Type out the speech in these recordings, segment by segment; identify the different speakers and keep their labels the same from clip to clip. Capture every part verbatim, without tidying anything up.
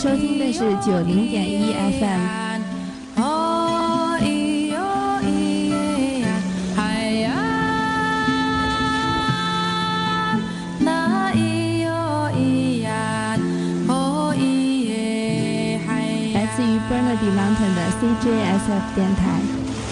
Speaker 1: 收听的是九零点一 F M。来自于 Burnaby Mountain 的 C J S F 电台。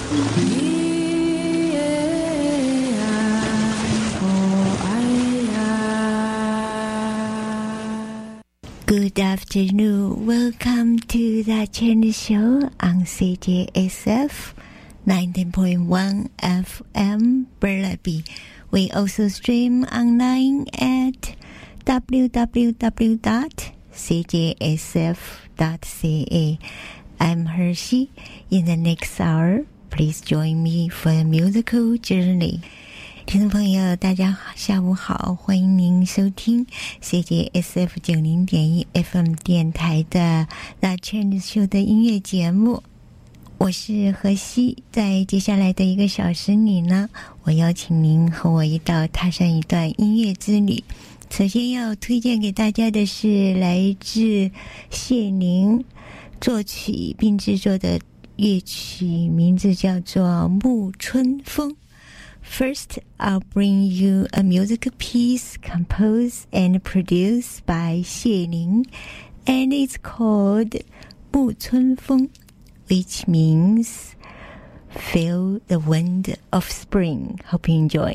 Speaker 2: Good afternoon. Welcome to the Channel Show on C J S F nineteen point one F M Burnaby. We also stream online at w w w dot c j s f dot c a. I'm Hershey. In the next hour, please join me for a musical journey.听众朋友大家下午好，欢迎您收听 C J S F 九零点一 F M 电台的 The Channel Show 的音乐节目，我是何西。在接下来的一个小时里呢，我邀请您和我一道踏上一段音乐之旅。首先要推荐给大家的是来自谢宁作曲并制作的乐曲，名字叫做《暮春风》。First, I'll bring you a musical piece composed and produced by Xie Ling, and it's called 暮春风, which means feel the wind of spring. Hope you enjoy.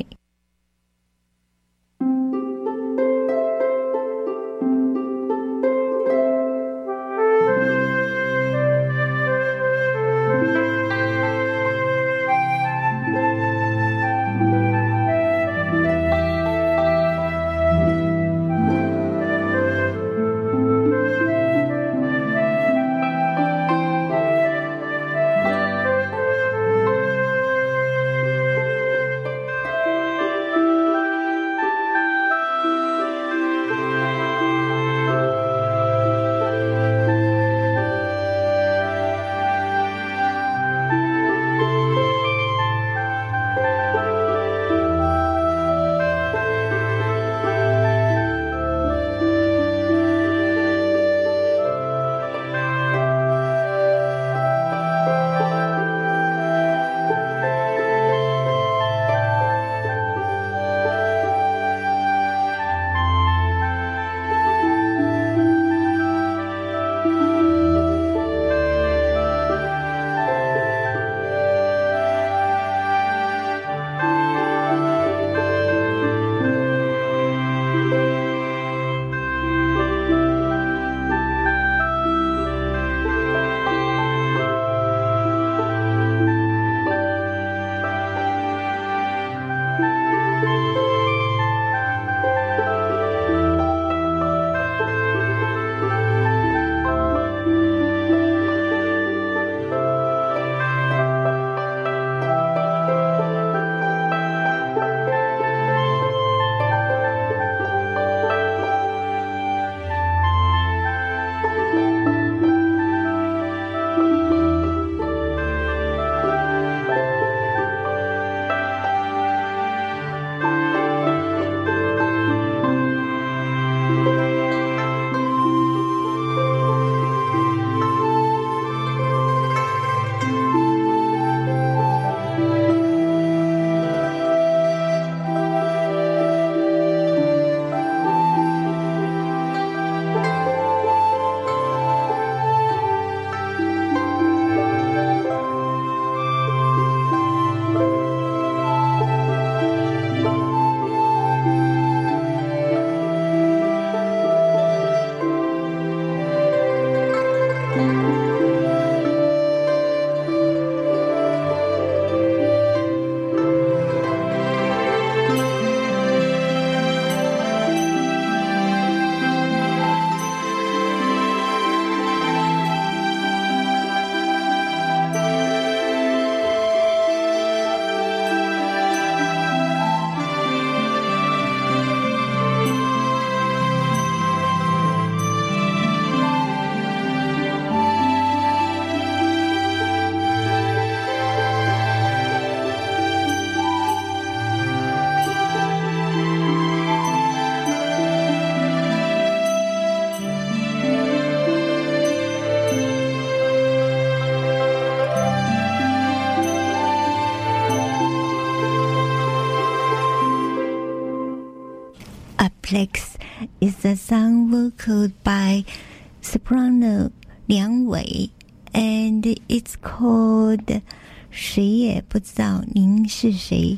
Speaker 2: Aplex is a song vocaled by soprano梁伟 and it's called 谁也不知道您是谁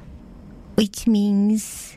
Speaker 2: which means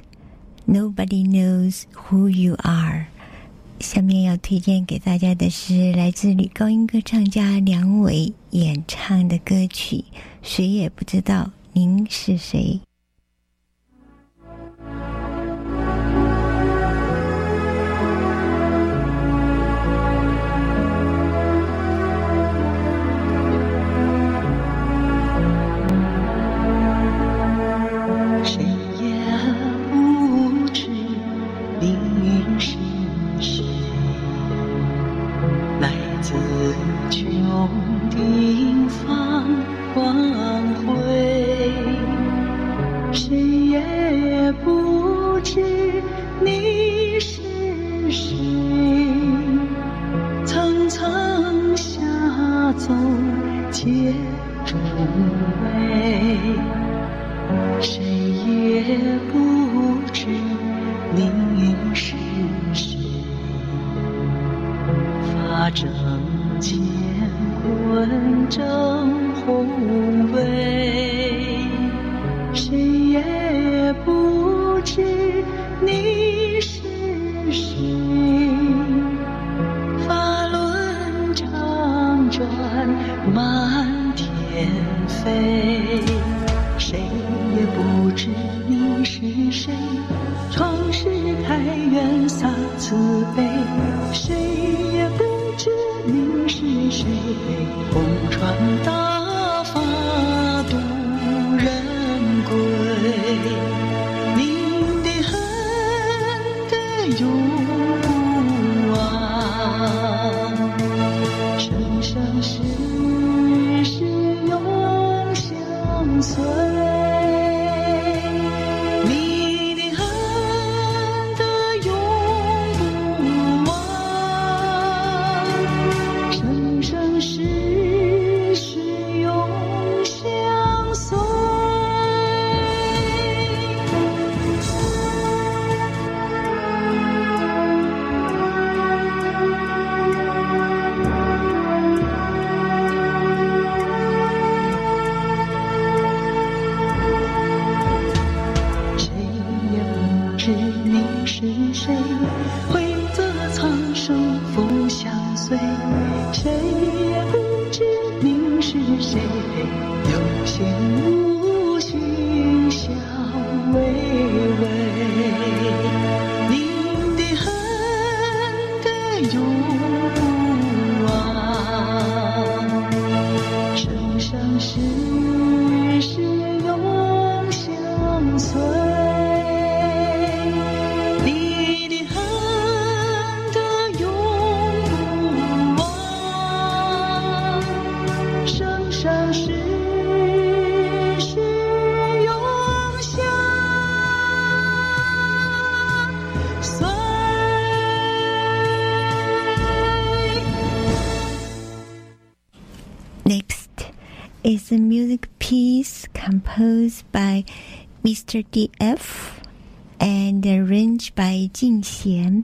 Speaker 2: nobody knows who you are。 下面要推荐给大家的是来自女高音歌唱家梁伟演唱的歌曲谁也不知道您是谁。is a music piece composed by Mister D F and arranged by Jing Xian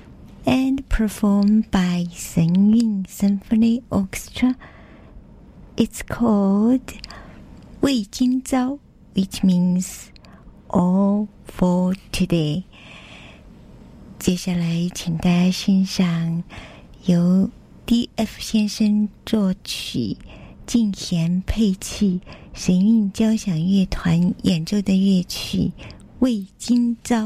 Speaker 2: and performed by Shen Yun Symphony Orchestra. It's called 为今朝 which means all for today. 接下来请大家欣赏由 D F 先生作曲，敬贤配器，神韵交响乐团演奏的乐曲《为今朝》。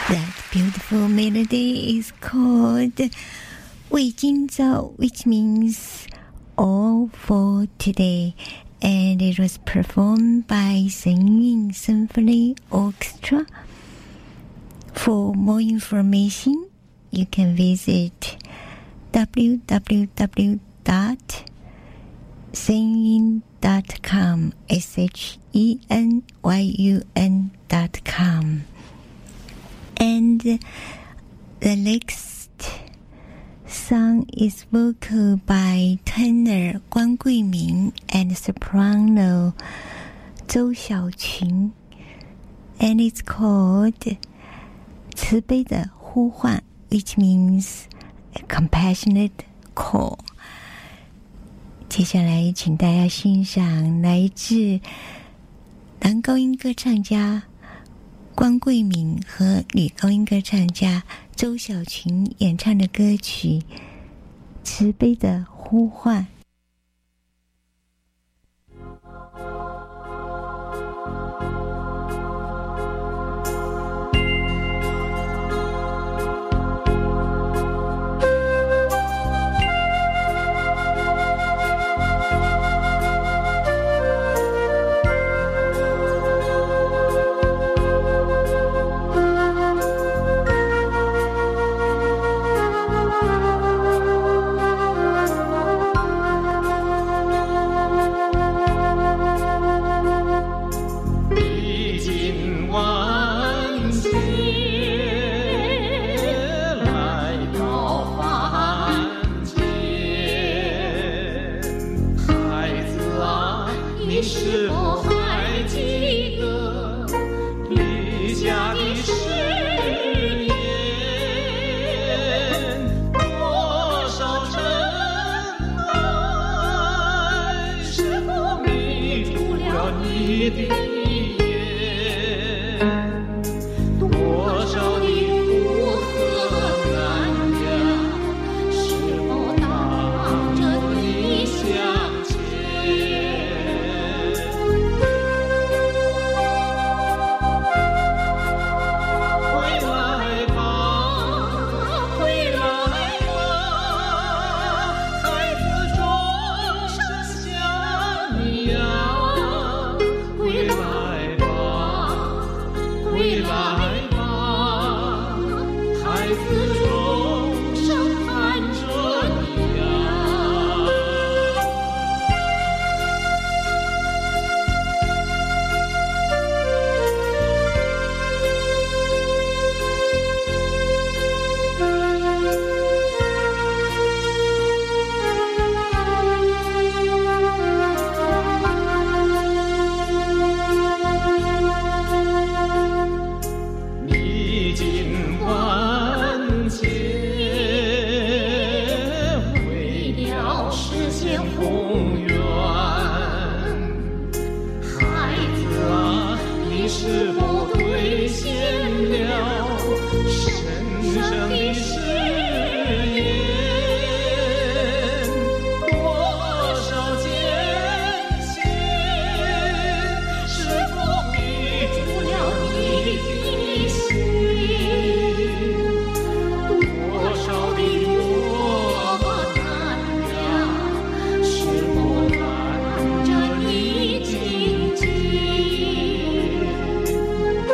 Speaker 2: That beautiful melody is called 为今朝, which means all for today, and it was performed by 神韵 Symphony Orchestra. For more information, you can visit w w w dot senyun dot com, S H E N Y U N dot com. And the next song is vocal by tenor 关桂明 and soprano 周小群, and it's called 慈悲的呼唤, which means a compassionate call. 接下来请大家欣赏来自男高音歌唱家关桂敏和女高音歌唱家周小群演唱的歌曲《慈悲的呼唤》。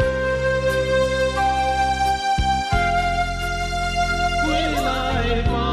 Speaker 3: 回来吧。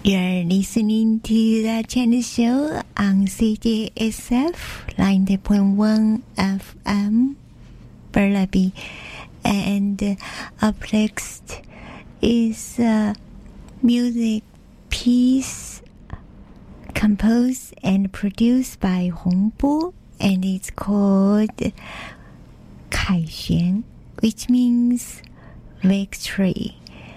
Speaker 2: You're listening to the China Show on C J S F ninety point one F M, Burnaby. And up next is a music piece composed and produced by Hong Bo, and it's called 凯旋, which means victory.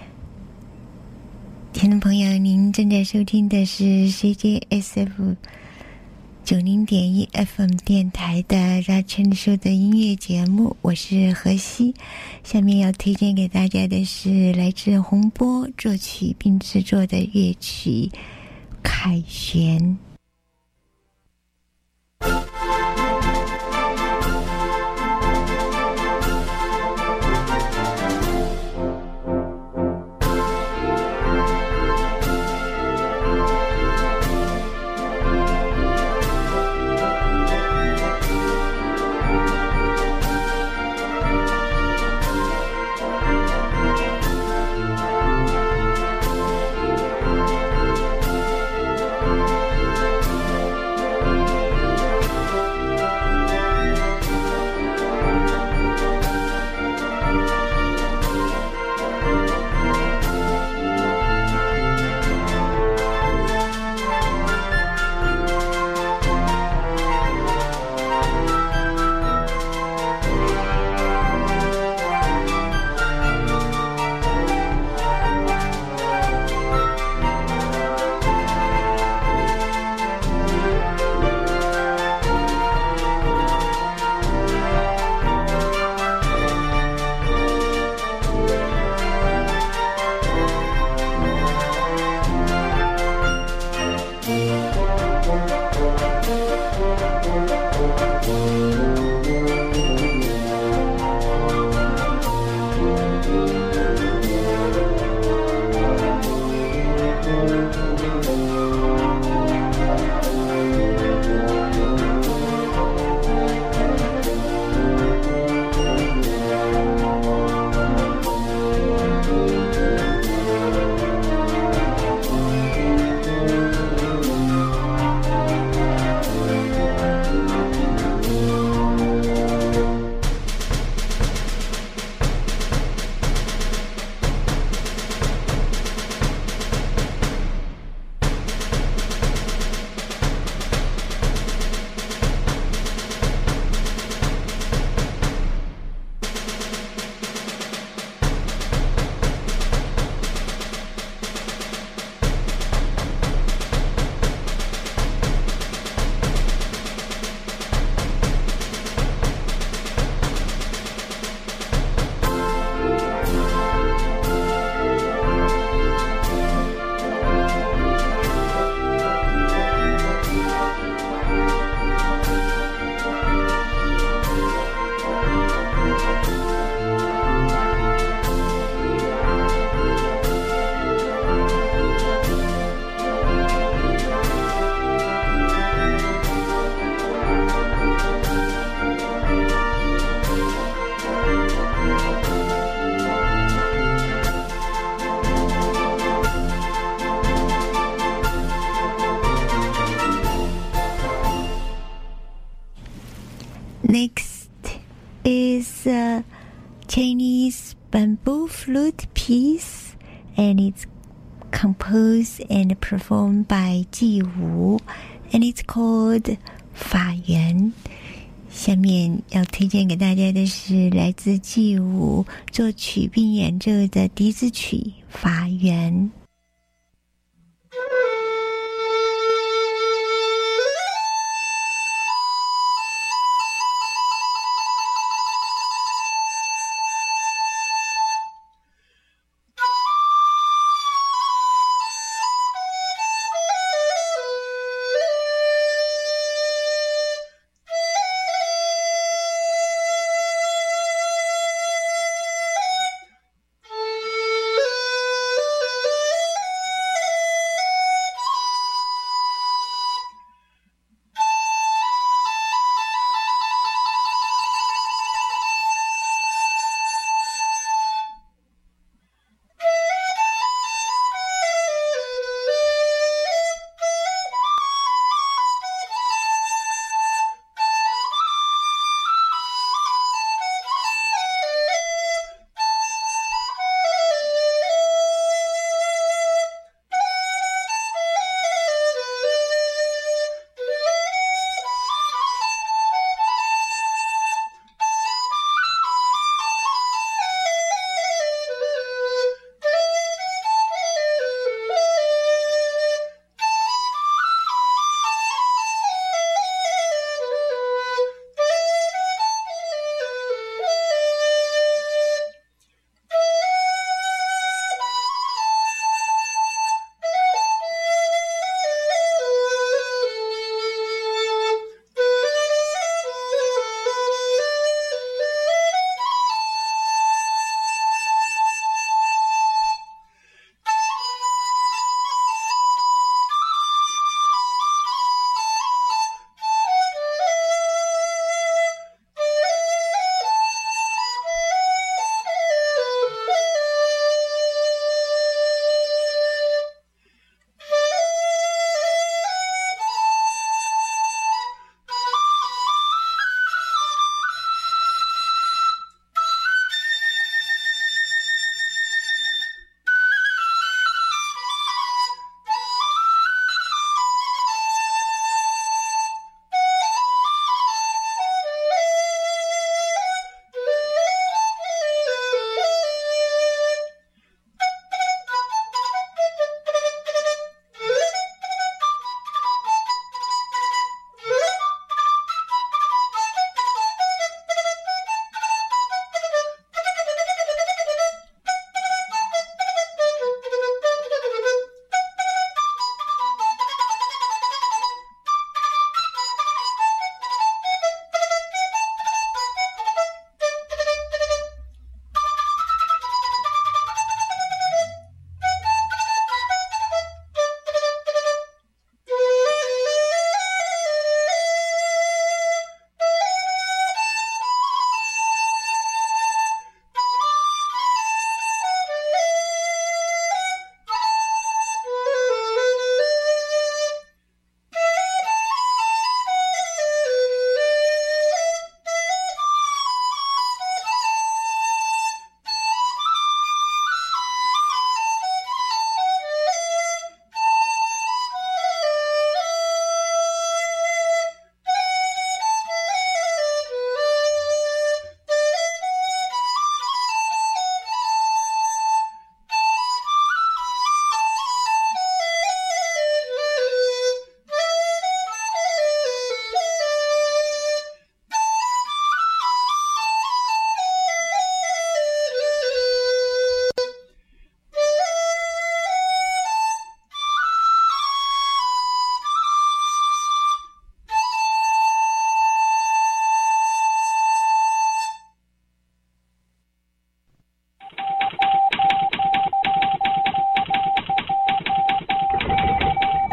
Speaker 2: 听众朋友，您正在收听的是 C J S F 九零点一 F M 电台的《全球的音乐节目》，我是何西。下面要推荐给大家的是来自洪波作曲并制作的乐曲《凯旋》。Next is a Chinese bamboo flute piece, and it's composed and performed by Ji Wu, and it's called 法缘。下面要推荐给大家的是来自季武作曲并演奏的笛子曲《法缘》。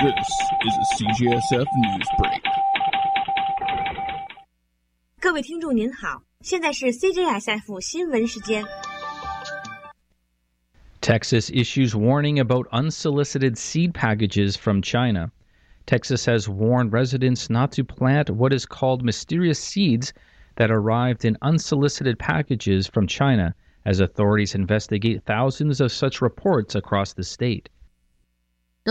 Speaker 3: This is a C J S F News Break.
Speaker 4: 各位听众您好，现在是 C J S F 新闻时间。
Speaker 5: Texas issues warning about unsolicited seed packages from China. Texas has warned residents not to plant what is called mysterious seeds that arrived in unsolicited packages from China, as authorities investigate thousands of such reports across the state.